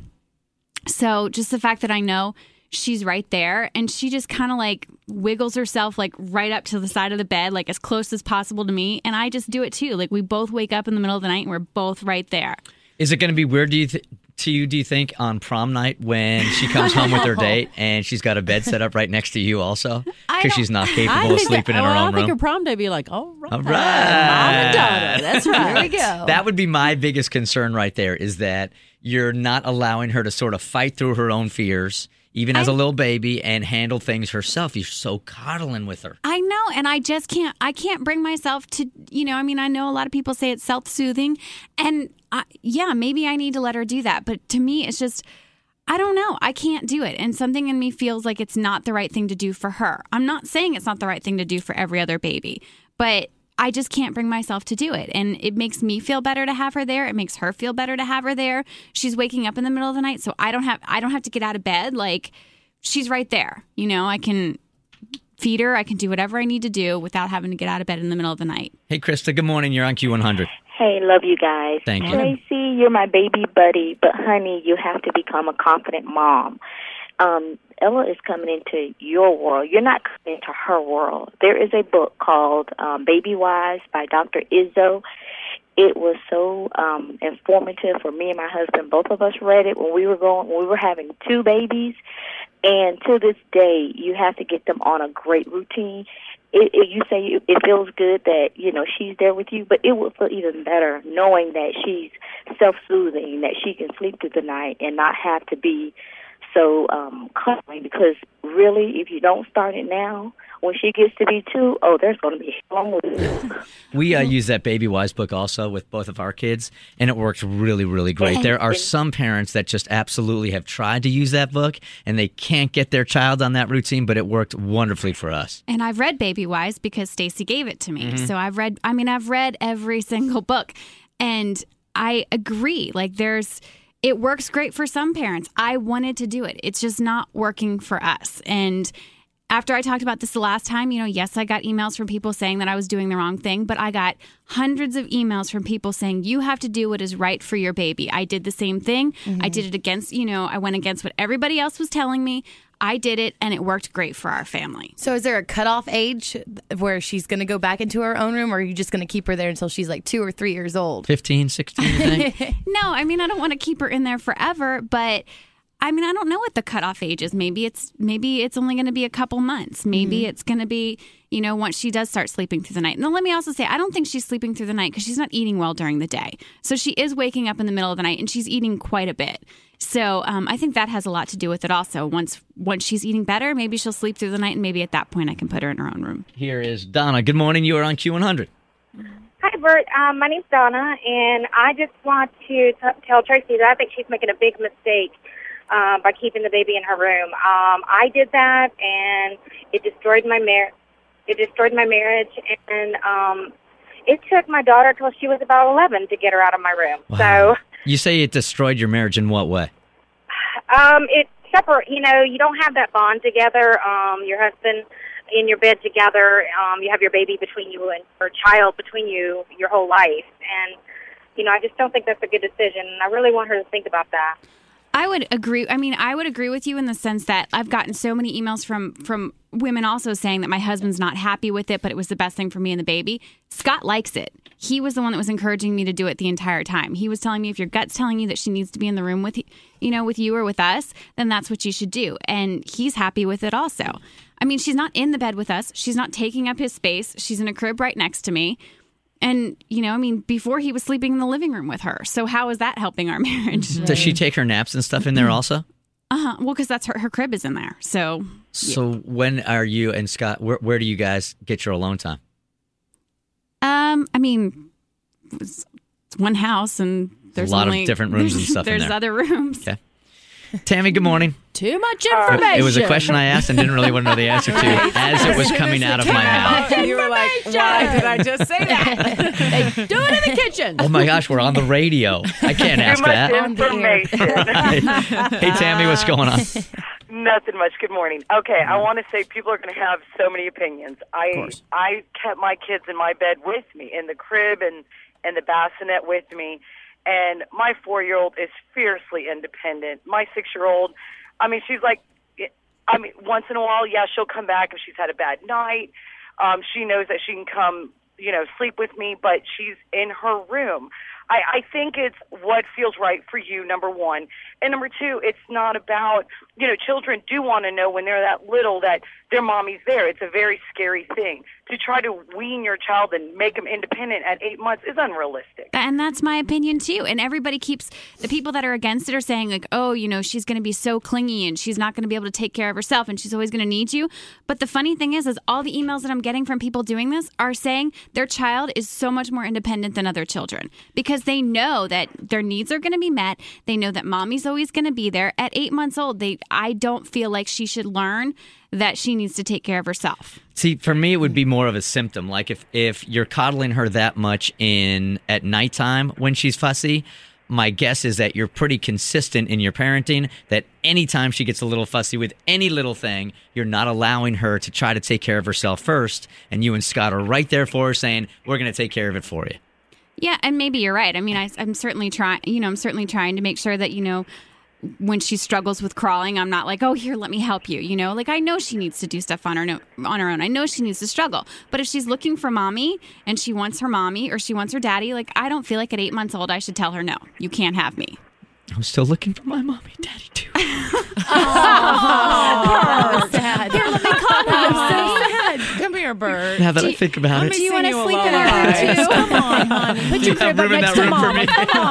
So just the fact that I know she's right there, and she just kind of like wiggles herself like right up to the side of the bed, like as close as possible to me. And I just do it too. Like, we both wake up in the middle of the night and we're both right there. Is it going to be weird do you th- to you, do you think, on prom night when she comes home with her date and she's got a bed set up right next to you also? Because she's not capable of sleeping that, in her well, own I think room? her prom day be like, all right. All right. Mom and daughter. That's right. Here we go. That would be my biggest concern right there, is that you're not allowing her to sort of fight through her own fears, even as a little baby, and handle things herself. You're so coddling with her. I know, and I just can't, I can't bring myself to, you know, I mean, I know a lot of people say it's self-soothing, and I, yeah, maybe I need to let her do that. But to me, it's just, I don't know. I can't do it. And something in me feels like it's not the right thing to do for her. I'm not saying it's not the right thing to do for every other baby, but I just can't bring myself to do it. And it makes me feel better to have her there. It makes her feel better to have her there. She's waking up in the middle of the night, so I don't have I don't have to get out of bed. Like, she's right there. You know, I can feed her. I can do whatever I need to do without having to get out of bed in the middle of the night. Hey, Krista, good morning. You're on Q one hundred. Hey, love you guys. Thank you. Tracy, you're my baby buddy, but honey, you have to become a confident mom. Um, Ella is coming into your world. You're not coming into her world. There is a book called um, Baby Wise by Doctor Izzo. It was so um, informative for me and my husband. Both of us read it when we were going, when we were having two babies. And to this day, you have to get them on a great routine. It, it, you say it, it feels good that, you know, she's there with you, but it will feel even better knowing that she's self-soothing, that she can sleep through the night and not have to be so um, cuddling, because really, if you don't start it now, when she gets to be two, oh, there's going to be a long list. We uh, use that Baby Wise book also with both of our kids, and it works really, really great. There are some parents that just absolutely have tried to use that book, and they can't get their child on that routine, but it worked wonderfully for us. And I've read Baby Wise because Stacy gave it to me. Mhm. So I've read, I mean, I've read every single book, and I agree. Like, there's... It works great for some parents. I wanted to do it. It's just not working for us. And after I talked about this the last time, you know, yes, I got emails from people saying that I was doing the wrong thing, but I got hundreds of emails from people saying, you have to do what is right for your baby. I did the same thing. Mhm. I did it against, you know, I went against what everybody else was telling me. I did it, and it worked great for our family. So is there a cutoff age where she's going to go back into her own room, or are you just going to keep her there until she's like two or three years old? fifteen, sixteen, I think. No, I mean, I don't want to keep her in there forever, but I mean, I don't know what the cutoff age is. Maybe it's maybe it's only going to be a couple months. Maybe Mhm. it's going to be, you know, once she does start sleeping through the night. Now, let me also say, I don't think she's sleeping through the night because she's not eating well during the day. So she is waking up in the middle of the night, and she's eating quite a bit. So um, I think that has a lot to do with it also. Once once she's eating better, maybe she'll sleep through the night, and maybe at that point I can put her in her own room. Here is Donna. Good morning. You are on Q one hundred. Hi, Bert. Um, my name's Donna, and I just want to t- tell Tracy that I think she's making a big mistake uh, by keeping the baby in her room. Um, I did that, and it destroyed my mar- It destroyed my marriage, and um, it took my daughter till she was about eleven to get her out of my room. Wow. You say it destroyed your marriage in what way? So um, it separate. You know, you don't have that bond together. Um, your husband in your bed together. Um, you have your baby between you and your child between you your whole life, and you know, I just don't think that's a good decision. And I really want her to think about that. I would agree. I mean, I would agree with you in the sense that I've gotten so many emails from from women also saying that my husband's not happy with it, but it was the best thing for me and the baby. Scott likes it. He was the one that was encouraging me to do it the entire time. He was telling me, if your gut's telling you that she needs to be in the room with you know, with you or with us, then that's what you should do. And he's happy with it also. I mean, she's not in the bed with us. She's not taking up his space. She's in a crib right next to me. And, you know, I mean, before he was sleeping in the living room with her. So how is that helping our marriage? Does she take her naps and stuff in there also? Uh-huh. Well, because that's her, her crib is in there. So, So when are you and Scott, where, where do you guys get your alone time? um, I mean, it's one house and there's a lot only, of different rooms and stuff in There's there. other rooms. Okay. Tammy, good morning. Too much information. It was a question I asked and didn't really want to know the answer to as it was coming out of my mouth. You were like, why did I just say that? They do it in the kitchen. Oh my gosh, we're on the radio. I can't ask that. Hey, Tammy, what's going on? Nothing much. Good morning. Okay, I want to say people are going to have so many opinions. I I kept my kids in my bed with me, in the crib and, and the bassinet with me, and my four-year-old is fiercely independent. My six-year-old, I mean, she's like, I mean, once in a while, yeah, she'll come back if she's had a bad night. Um, she knows that she can come, you know, sleep with me, but she's in her room. I, I think it's what feels right for you, number one. And number two, it's not about, you know, children do want to know when they're that little that their mommy's there. It's a very scary thing. To try to wean your child and make them independent at eight months is unrealistic. And that's my opinion too. And everybody keeps, the people that are against it are saying like, oh, you know, she's going to be so clingy and she's not going to be able to take care of herself and she's always going to need you. But the funny thing is, is all the emails that I'm getting from people doing this are saying their child is so much more independent than other children because they know that their needs are going to be met. They know that mommy's always going to be there. At eight months old, they, I don't feel like she should learn that she needs to take care of herself. See, for me, it would be more of a symptom. Like if, if you're coddling her that much in at nighttime when she's fussy, my guess is that you're pretty consistent in your parenting, that anytime she gets a little fussy with any little thing, you're not allowing her to try to take care of herself first. And you and Scott are right there for her saying, we're going to take care of it for you. Yeah, and maybe you're right. I mean, I, I'm certainly trying, you know, I'm certainly trying to make sure that, you know, when she struggles with crawling, I'm not like, oh, here, let me help you. You know, like I know she needs to do stuff on her no, on her own. I know she needs to struggle. But if she's looking for mommy and she wants her mommy or she wants her daddy, like I don't feel like at eight months old I should tell her, no, you can't have me. I'm still looking for my mommy and daddy too. Oh, sad. Here, let me call her. I'm so sad. Come here, Bert. Now that I think about it. Do you want to sleep in our room too? Come on, honey. Put your crib up room in next that to room for mom. me.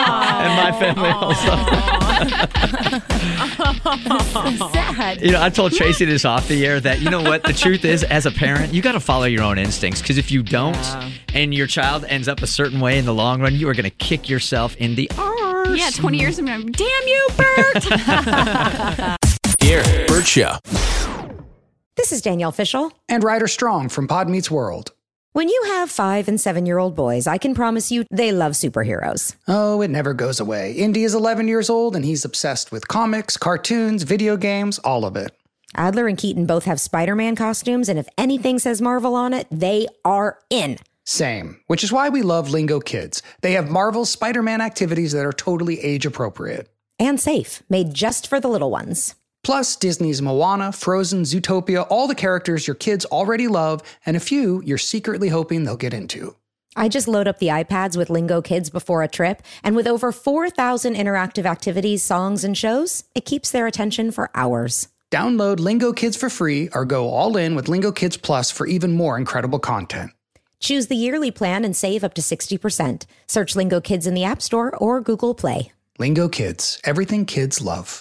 And my family also. Sad. You know, I told Tracy this off the air that, you know what, the truth is, as a parent, you got to follow your own instincts. Because if you don't, yeah. and your child ends up a certain way in the long run, you are going to kick yourself in the arse. Yeah, twenty years from now, damn you, Bert. Here, Bert Show. This is Danielle Fishel. And Ryder Strong from Pod Meets World. When you have five and seven-year-old boys, I can promise you they love superheroes. Oh, it never goes away. Indy is eleven years old, and he's obsessed with comics, cartoons, video games, all of it. Adler and Keaton both have Spider-Man costumes, and if anything says Marvel on it, they are in. Same, which is why we love Lingo Kids. They have Marvel's Spider-Man activities that are totally age-appropriate. And safe, made just for the little ones. Plus, Disney's Moana, Frozen, Zootopia, all the characters your kids already love, and a few you're secretly hoping they'll get into. I just load up the iPads with Lingo Kids before a trip, and with over four thousand interactive activities, songs, and shows, it keeps their attention for hours. Download Lingo Kids for free or go all in with Lingo Kids Plus for even more incredible content. Choose the yearly plan and save up to sixty percent. Search Lingo Kids in the App Store or Google Play. Lingo Kids, everything kids love.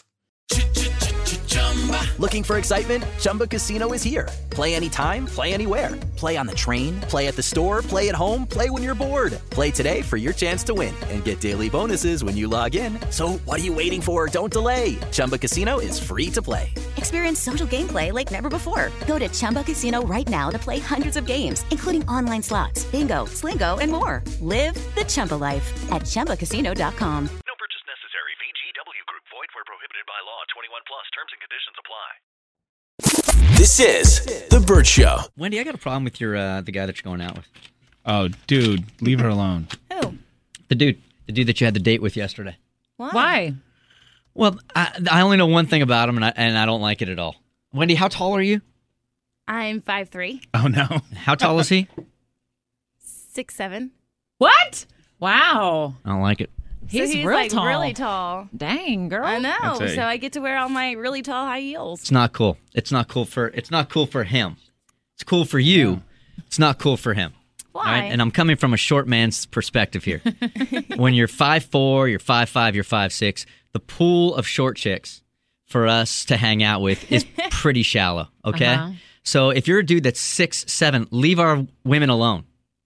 Looking for excitement? Chumba Casino is here. Play anytime, play anywhere. Play on the train, play at the store, play at home, play when you're bored. Play today for your chance to win and get daily bonuses when you log in. So what are you waiting for? Don't delay. Chumba Casino is free to play. Experience social gameplay like never before. Go to Chumba Casino right now to play hundreds of games, including online slots, bingo, Slingo, and more. Live the Chumba life at Chumba Casino dot com. No purchase necessary. V G W Group. Void where prohibited by law. twenty-one plus. Terms and conditions apply. This is The Bert Show. Wendy, I got a problem with your uh, the guy that you're going out with. Oh, dude, leave her alone. Who? The dude. The dude that you had the date with yesterday. Why? Why? Well, I, I only know one thing about him, and I, and I don't like it at all. Wendy, how tall are you? I'm five three. Oh, no. How tall is he? Six seven. What? Wow. I don't like it. He's, so he's real like tall. really tall. Dang, girl. I know. That's a- So I get to wear all my really tall high heels. It's not cool. It's not cool for it's not cool for him. It's cool for you. It's not cool for him. Why? All right? And I'm coming from a short man's perspective here. When you're five four, you're five five, you're five six, the pool of short chicks for us to hang out with is pretty shallow, okay? Uh-huh. So if you're a dude that's six, seven, leave our women alone.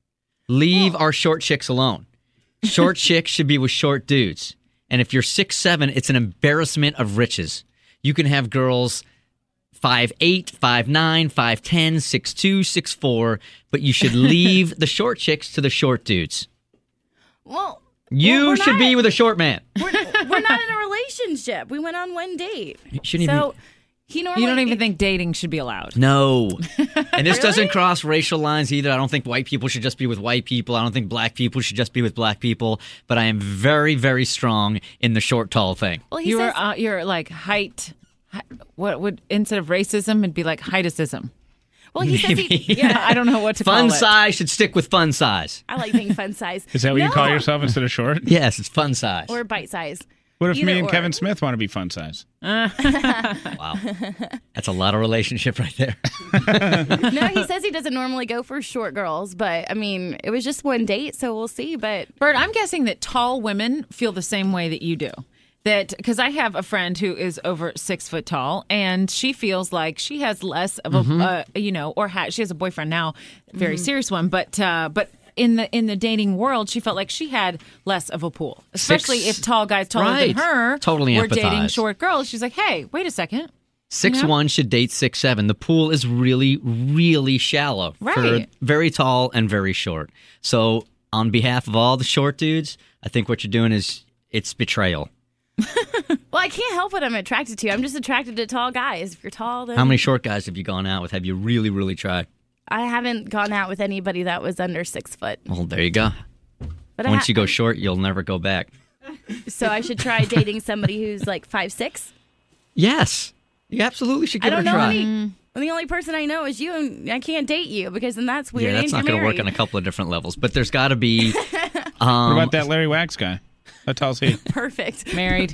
Leave our short chicks alone. Short chicks should be with short dudes. And if you're six, seven, it's an embarrassment of riches. You can have girls five eight, five nine, five ten, six two, six four, but you should leave the short chicks to the short dudes. Well, You well, should not, be with a short man. We're, we're not in a relationship. We went on one date. You shouldn't so even... he normally You don't even think dating should be allowed? No. And this doesn't cross racial lines either. I don't think white people should just be with white people. I don't think black people should just be with black people. But I am very, very strong in the short, tall thing. Well, he you're, says, uh, you're like height. hi- What would instead of racism, it'd be like heighticism. Well, he says Maybe. he. Yeah, I don't know what to Fun call it. size should stick with fun size. I like being fun size. Is that what you No. call yourself instead of short? Yes, it's fun size. Or bite size. What if Either me and or. Kevin Smith want to be fun size? Wow. That's a lot of relationship right there. No, he says he doesn't normally go for short girls, but I mean, it was just one date, so we'll see. But Bert, I'm guessing that tall women feel the same way that you do. That because I have a friend who is over six foot tall, and she feels like she has less of a, Mhm. uh, you know, or ha- she has a boyfriend now, a very serious one, but uh, but. In the in the dating world, she felt like she had less of a pool, especially Six- if tall guys taller Right. than her Totally were dating empathize. short girls. She's like, hey, wait a second. Six You know? one should date six seven. The pool is really, really shallow for Right. very tall and very short. So, on behalf of all the short dudes, I think what you're doing is it's betrayal. well, I can't help what I'm attracted to. I'm just attracted to tall guys. If you're tall, then How many short guys have you gone out with? Have you really, really tried? I haven't gone out with anybody that was under six foot. Well, there you go. But I Once ha- you go short, you'll never go back. So I should try dating somebody who's like five six. Yes, you absolutely should I give don't it a know try. any. The only person I know is you, and I can't date you because then that's weird. Yeah, that's and not you're going to work married. on a couple of different levels. But there's got to be. Um, What about that Larry Wax guy? How tall is he? Perfect. Married.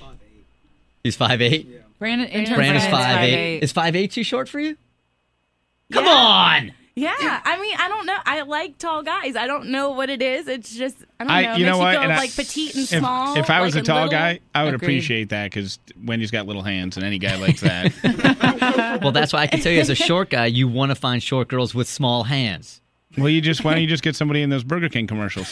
He's five eight. Brandon, intern Brandon's Brandon's five eight. Is five eight too short for you? Come on. Yeah, I mean, I don't know. I like tall guys. I don't know what it is. It's just I don't I, know. It you makes know what? you feel And I- like petite and if, small. If I was like a tall little- guy, I would Agreed. appreciate that because Wendy's got little hands, and any guy likes that. Well, that's why I can tell you as a short guy, you want to find short girls with small hands. Well, you just why don't you just get somebody in those Burger King commercials?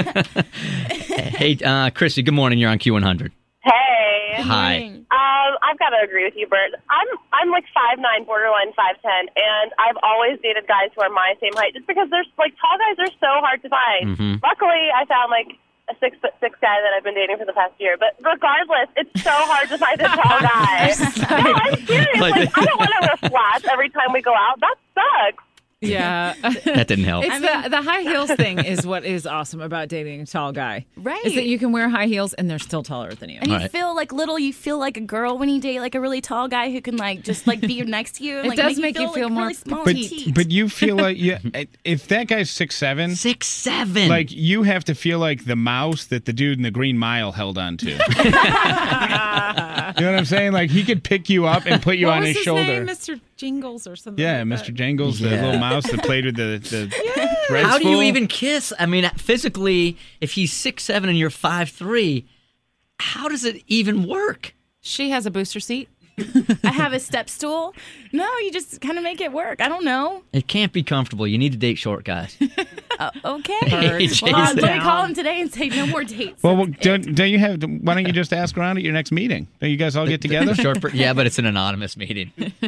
Hey, uh, Chrissy, good morning. You're on Q one hundred. Hey. Hi. Um, I've got to agree with you, Bert. I'm I'm like five nine, borderline five ten, and I've always dated guys who are my same height, just because there's like tall guys are so hard to find. Mhm. Luckily, I found like a six foot six guy that I've been dating for the past year. But regardless, it's so hard to find a tall guy. No, I'm serious. Like- Like, I don't want to wear flats every time we go out. That sucks. Yeah. That didn't help. It's the, the high heels thing is what is awesome about dating a tall guy. Right. Is that you can wear high heels and they're still taller than you. And you feel like little. You feel like a girl when you date like a really tall guy who can like just like be next to you. And, It like, does make make you feel like, more really small But petite. but you feel like yeah, if that guy's six seven, six seven, like you have to feel like the mouse that the dude in the Green Mile held on to. You know what I'm saying? Like he could pick you up and put you what on was his, his shoulder. name? Mister Jingles or something. Yeah, like Mister that. Jangles, the Yeah. little mouse that played with the the thread How do you spool. even kiss? I mean, physically, if he's six seven and you're five three, how does it even work? She has a booster seat. I have a step stool. No, you just kind of make it work. I don't know. It can't be comfortable. You need to date short guys. Uh, okay. Hey, well, uh, Jason. let me call him today and say no more dates. Well, well don't, don't you have? Why don't you just ask around at your next meeting? Don't you guys all get together? Short, per- yeah, but it's an anonymous meeting.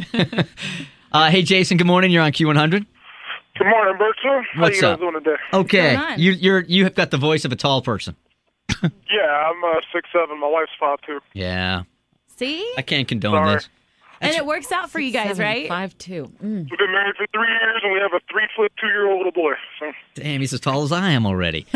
uh, hey, Jason. Good morning. You're on Q one hundred. Good morning, Bert, sir. How What's you guys up? doing today? Okay, you you're you have got the voice of a tall person. Yeah, I'm uh, six seven. My wife's five two. Yeah, See? I can't condone Sorry. this. And it works out for you guys, right? Five two. We've been married for three years, and we have a three foot two year old little boy. So. Damn, he's as tall as I am already.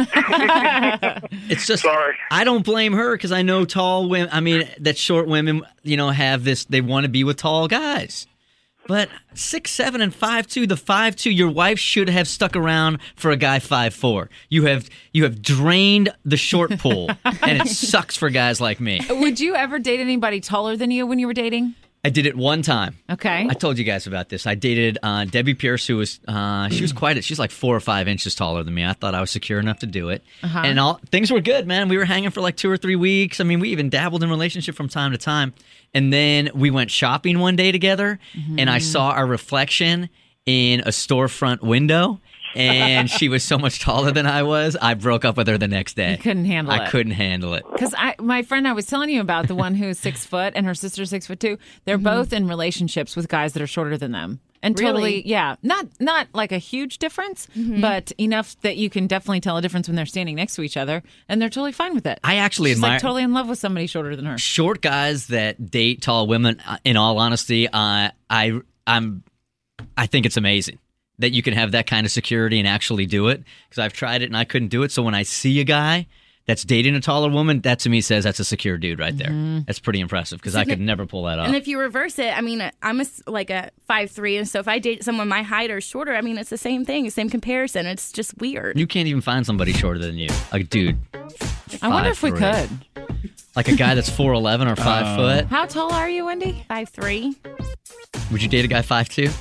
It's just Sorry. I don't blame her because I know tall women. I mean, that short women, you know, have this. They want to be with tall guys. But six seven and five two, the five two, your wife should have stuck around for a guy five four. You have you have drained the short pool, and it sucks for guys like me. Would you ever date anybody taller than you when you were dating? I did it one time. Okay. I told you guys about this. I dated uh, Debbie Pierce, who was uh, she was quite a, she's like four or five inches taller than me. I thought I was secure enough to do it, Uh-huh. and all things were good, man. We were hanging for like two or three weeks. I mean, we even dabbled in relationship from time to time, and then we went shopping one day together, and I saw our reflection in a storefront window. And she was so much taller than I was. I broke up with her the next day. You couldn't handle I it. couldn't handle it. Because I, my friend I was telling you about, the one who's six foot and her sister's six foot two, they're Mm-hmm. both in relationships with guys that are shorter than them. And Really? totally, yeah, not not like a huge difference, Mhm. but enough that you can definitely tell a difference when they're standing next to each other, and they're totally fine with it. I actually She's admire like totally in love with somebody shorter than her. short guys that date tall women. uh, In all honesty, uh, I I'm I think it's amazing that you can have that kind of security and actually do it, because I've tried it and I couldn't do it. So when I see a guy that's dating a taller woman, that to me says that's a secure dude right there. Mhm. That's pretty impressive, because So I could can- never pull that off. And if you reverse it, I mean, I'm a, s- like a five three, and so if I date someone my height or shorter, I mean, it's the same thing, same comparison. It's just weird. You can't even find somebody shorter than you, a dude. I wonder if we five three. Like a guy that's four eleven or five Uh, foot. How tall are you, Wendy? Five three. Would you date a guy five two?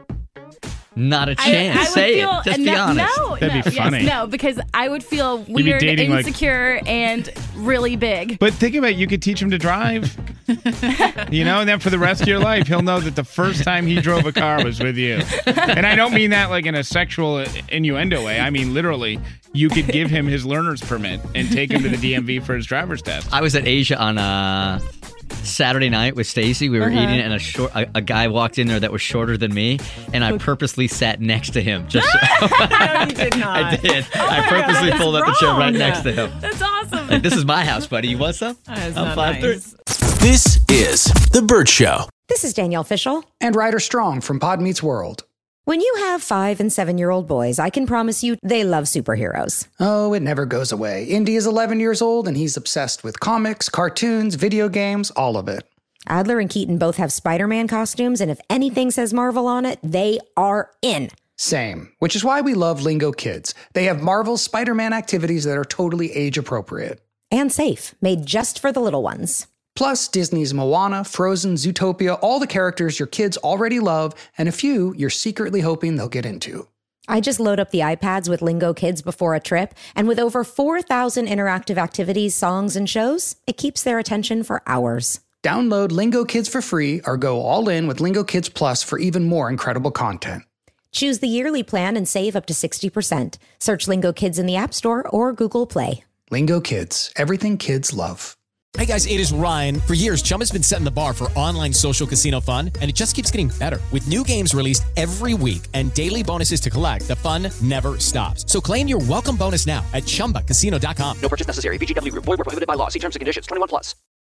Not a I- chance. I would Say feel- it. Just no, be honest. No, no, yes, no, because I would feel be weird, dating, like- insecure, and really big. But think about it, you could teach him to drive. You know, and then for the rest of your life, he'll know that the first time he drove a car was with you. And I don't mean that like in a sexual innuendo way. I mean, literally, you could give him his learner's permit and take him to the D M V for his driver's test. I was at Asia on uh, Saturday night with Stacy. We were Uh-huh. eating, and a short a, a guy walked in there that was shorter than me, and I purposely sat next to him. Just so, No, you did not. I did. I purposely that's pulled up the chair right wrong. next to him. That's awesome. Like, this is my house, buddy. You want some? That is I'm not five nice. three. This is The Burt Show. This is Danielle Fishel. And Ryder Strong from Pod Meets World. When you have five and seven year old boys, I can promise you they love superheroes. Oh, it never goes away. Indy is eleven years old, and he's obsessed with comics, cartoons, video games, all of it. Adler and Keaton both have Spider-Man costumes, and if anything says Marvel on it, they are in. Same, which is why we love Lingo Kids. They have Marvel's Spider-Man activities that are totally age appropriate. And safe, made just for the little ones. Plus, Disney's Moana, Frozen, Zootopia, all the characters your kids already love, and a few you're secretly hoping they'll get into. I just load up the iPads with Lingo Kids before a trip, and with over four thousand interactive activities, songs, and shows, it keeps their attention for hours. Download Lingo Kids for free or go all in with Lingo Kids Plus for even more incredible content. Choose the yearly plan and save up to sixty percent. Search Lingo Kids in the App Store or Google Play. Lingo Kids, everything kids love. Hey guys, it is Ryan. For years, Chumba's been setting the bar for online social casino fun, and it just keeps getting better. With new games released every week and daily bonuses to collect, the fun never stops. So claim your welcome bonus now at chumba casino dot com. No purchase necessary. V G W Group. Void where prohibited by law. See terms and conditions. twenty-one plus.